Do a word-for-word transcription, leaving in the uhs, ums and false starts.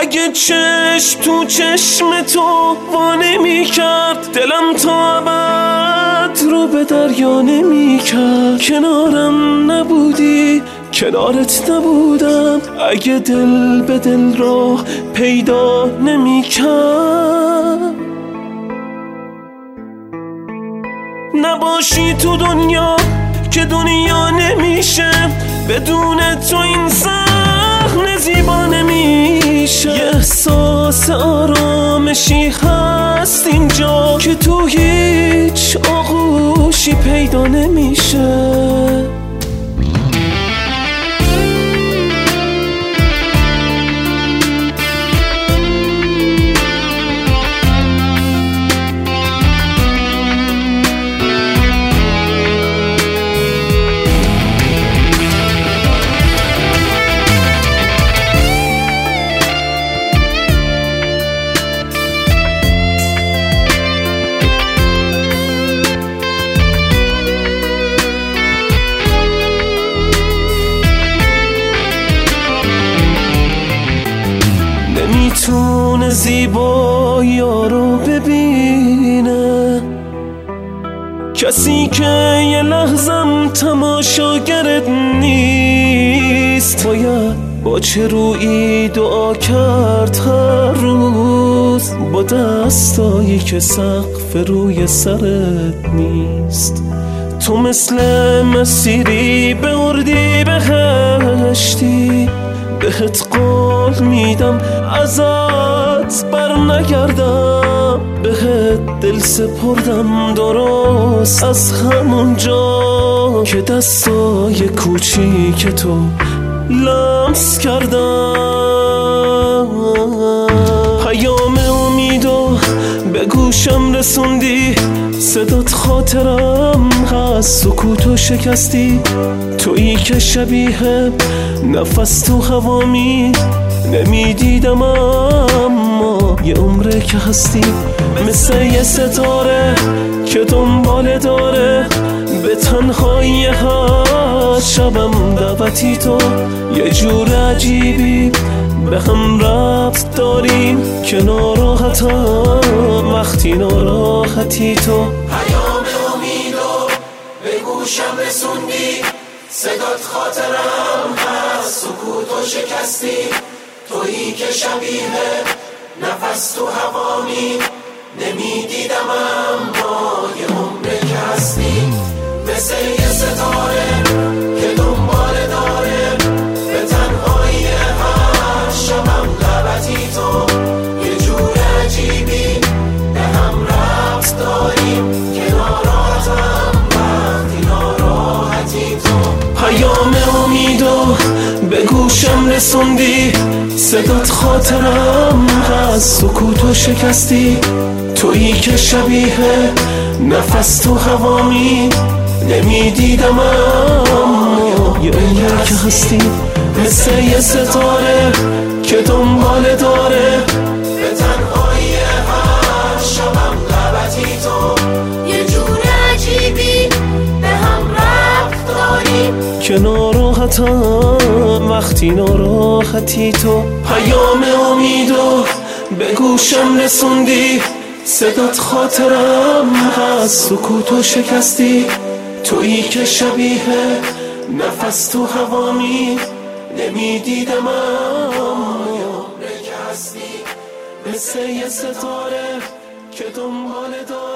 اگه چشم تو چشم تو وانه می کرد، دلم تا ابد رو به دریا نمی کرد. کنارم نبودی کنارت نبودم، اگه دل به دل راه پیدا نمی کرد. نباشی تو دنیا که دنیا نمیشه، بدون تو این صحنه زیبا نمیشه. یه احساس آرامشی هست اینجا که تو هیچ آغوشی پیدا نمیشه. نمیتونه زیبایی رو ببینه کسی که یه لحظم تماشاگرت نیست. باید با چه رویی دعا کرد هر روز، با دستایی که سقف روی سرت نیست. تو مثل مسیری به اردی بهشتی، بهت قول میدم ازت بر نگردم. بهت دل سپردم درست از همون جا که دستای کوچیک تو لمس کردم. پیام امیدو به گوشم رسوندی، صدات خاطرم هست، سکوتو شکستی. تویی که شبیه نفس تو هوامی نمیدیدم، اما یه عمره که هستی. مثل یه ستاره که دنباله داره به تنهایی هر شبم دعوتی تو. یه جور عجیبی به هم ربط داریم که ناراحتم وقتی ناراحتی تو. پیام امیدو به گوشم رسوندی، صدات خاطرم هست، سکوتو شکستی. تویی که شبیه نفس تو هوامی نمیدیدم، اما یه عمره که هستی. مثل یه ستاره که دنباله داره به تنهایی هر شبم لبتی تو. یه جور عجیبی به هم ربط داریم که ناراحتم وقتی ناراحتی تو. پیام امیدو به گوشم رسوندی، صدات خاطرم هست، سکوتو شکستی. تویی که شبیه نفس تو هوامی نمیدیدم، اما یه عمره که هستی. مثل یه ستاره که دنباله داره به تنهایی هر شبم لبتی تو. یه جور عجیبی به هم ربط داریم که ناراحتم وقتی ناراحتی تو. پیام امیدو به گوشم رسوندی، صدات خاطرم هست، سکوتو شکستی. تویی که شبیه نفس تو هوامی نمیدیدم، اما یه عمره که هستی. مثل یه ستاره که دنباله داره